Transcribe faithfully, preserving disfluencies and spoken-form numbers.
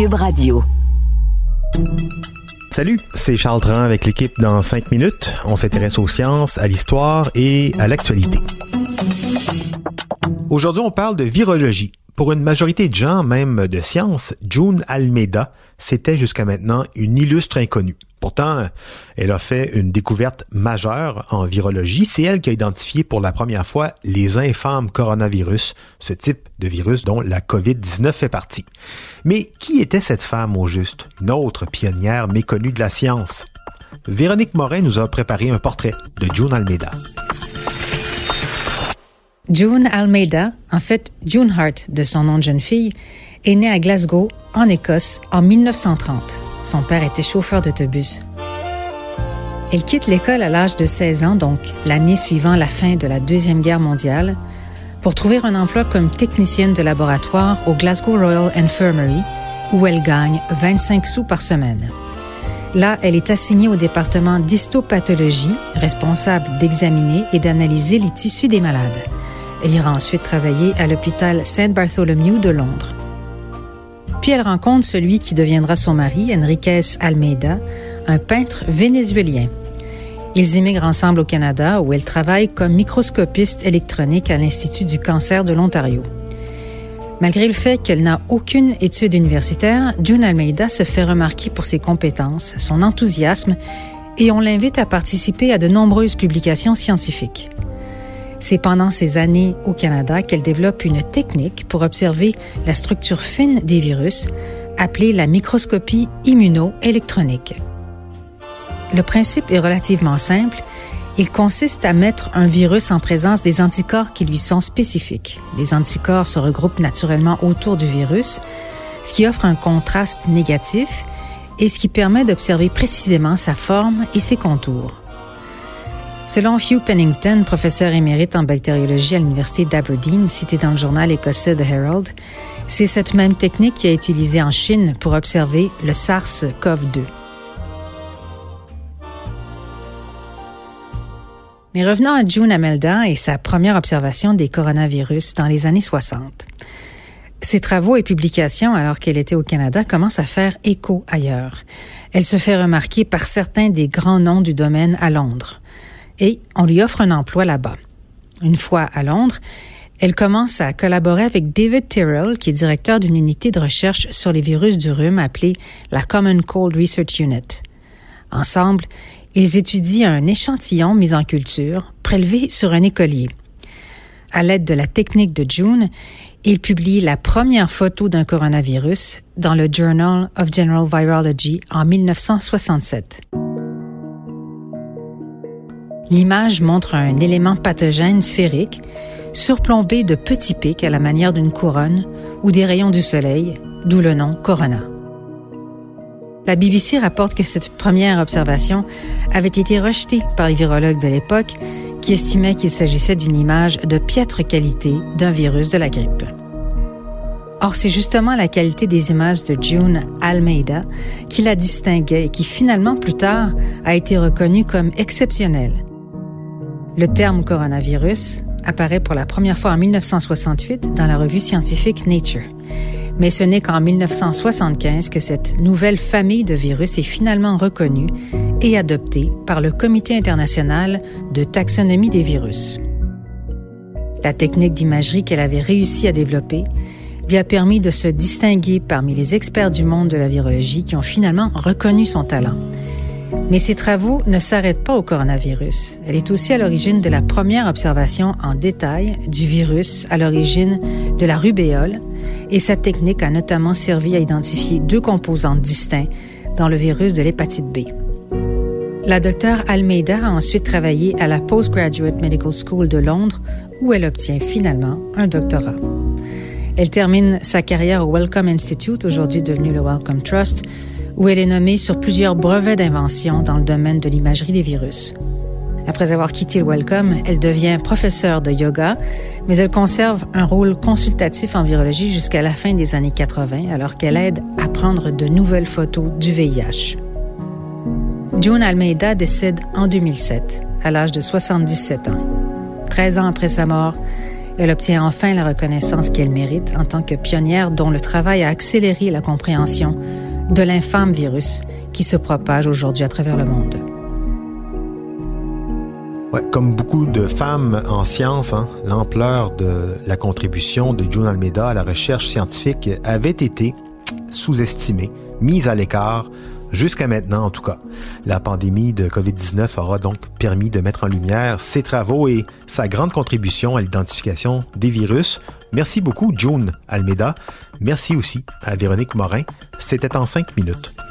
Cube Radio. Salut, c'est Charles Dran avec l'équipe dans cinq minutes. On s'intéresse aux sciences, à l'histoire et à l'actualité. Aujourd'hui, on parle de virologie. Pour une majorité de gens, même de sciences, June Almeida, c'était jusqu'à maintenant une illustre inconnue. Pourtant, elle a fait une découverte majeure en virologie. C'est elle qui a identifié pour la première fois les infâmes coronavirus, ce type de virus dont la covid dix-neuf fait partie. Mais qui était cette femme au juste? Une autre pionnière méconnue de la science. Véronique Morin nous a préparé un portrait de June Almeida. June Almeida, en fait June Hart de son nom de jeune fille, est née à Glasgow, en Écosse, en dix-neuf cent trente. Son père était chauffeur d'autobus. Elle quitte l'école à l'âge de seize ans, donc l'année suivant la fin de la Deuxième Guerre mondiale, pour trouver un emploi comme technicienne de laboratoire au Glasgow Royal Infirmary, où elle gagne vingt-cinq sous par semaine. Là, elle est assignée au département d'histopathologie, responsable d'examiner et d'analyser les tissus des malades. Elle ira ensuite travailler à l'hôpital Saint Bartholomew de Londres. Puis elle rencontre celui qui deviendra son mari, Enriquez Almeida, un peintre vénézuélien. Ils immigrent ensemble au Canada, où elle travaille comme microscopiste électronique à l'Institut du cancer de l'Ontario. Malgré le fait qu'elle n'a aucune étude universitaire, June Almeida se fait remarquer pour ses compétences, son enthousiasme, et on l'invite à participer à de nombreuses publications scientifiques. C'est pendant ces années au Canada qu'elle développe une technique pour observer la structure fine des virus, appelée la microscopie immunoélectronique. Le principe est relativement simple. Il consiste à mettre un virus en présence des anticorps qui lui sont spécifiques. Les anticorps se regroupent naturellement autour du virus, ce qui offre un contraste négatif et ce qui permet d'observer précisément sa forme et ses contours. Selon Hugh Pennington, professeur émérite en bactériologie à l'Université d'Aberdeen, cité dans le journal écossais The Herald, c'est cette même technique qui a été utilisée en Chine pour observer le SARS-CoV deux. Mais revenons à June Almeida et sa première observation des coronavirus dans les années soixante. Ses travaux et publications, alors qu'elle était au Canada, commencent à faire écho ailleurs. Elle se fait remarquer par certains des grands noms du domaine à Londres. Et on lui offre un emploi là-bas. Une fois à Londres, elle commence à collaborer avec David Tyrrell, qui est directeur d'une unité de recherche sur les virus du rhume appelée la Common Cold Research Unit. Ensemble, ils étudient un échantillon mis en culture, prélevé sur un écolier. À l'aide de la technique de June, ils publient la première photo d'un coronavirus dans le Journal of General Virology en dix-neuf cent soixante-sept. L'image montre un élément pathogène sphérique, surplombé de petits pics à la manière d'une couronne ou des rayons du soleil, d'où le nom corona. La B B C rapporte que cette première observation avait été rejetée par les virologues de l'époque qui estimaient qu'il s'agissait d'une image de piètre qualité d'un virus de la grippe. Or, c'est justement la qualité des images de June Almeida qui la distinguait et qui finalement, plus tard, a été reconnue comme exceptionnelle. Le terme coronavirus apparaît pour la première fois en dix-neuf cent soixante-huit dans la revue scientifique Nature. Mais ce n'est qu'en dix-neuf cent soixante-quinze que cette nouvelle famille de virus est finalement reconnue et adoptée par le Comité international de taxonomie des virus. La technique d'imagerie qu'elle avait réussi à développer lui a permis de se distinguer parmi les experts du monde de la virologie qui ont finalement reconnu son talent. Mais ses travaux ne s'arrêtent pas au coronavirus. Elle est aussi à l'origine de la première observation en détail du virus à l'origine de la rubéole et sa technique a notamment servi à identifier deux composantes distincts dans le virus de l'hépatite B. La docteure Almeida a ensuite travaillé à la Postgraduate Medical School de Londres où elle obtient finalement un doctorat. Elle termine sa carrière au Wellcome Institute, aujourd'hui devenu le Wellcome Trust, où elle est nommée sur plusieurs brevets d'invention dans le domaine de l'imagerie des virus. Après avoir quitté le Wellcome, elle devient professeure de yoga, mais elle conserve un rôle consultatif en virologie jusqu'à la fin des années quatre-vingts, alors qu'elle aide à prendre de nouvelles photos du V I H. June Almeida décède en deux mille sept, à l'âge de soixante-dix-sept ans. Treize ans après sa mort, Elle obtient enfin la reconnaissance qu'elle mérite en tant que pionnière dont le travail a accéléré la compréhension de l'infâme virus qui se propage aujourd'hui à travers le monde. Ouais, comme beaucoup de femmes en sciences, hein, l'ampleur de la contribution de June Almeida à la recherche scientifique avait été sous-estimée, mise à l'écart, jusqu'à maintenant en tout cas. La pandémie de covid dix-neuf aura donc permis de mettre en lumière ses travaux et sa grande contribution à l'identification des virus. Merci beaucoup, June Almeida. Merci aussi à Véronique Morin. C'était en cinq minutes.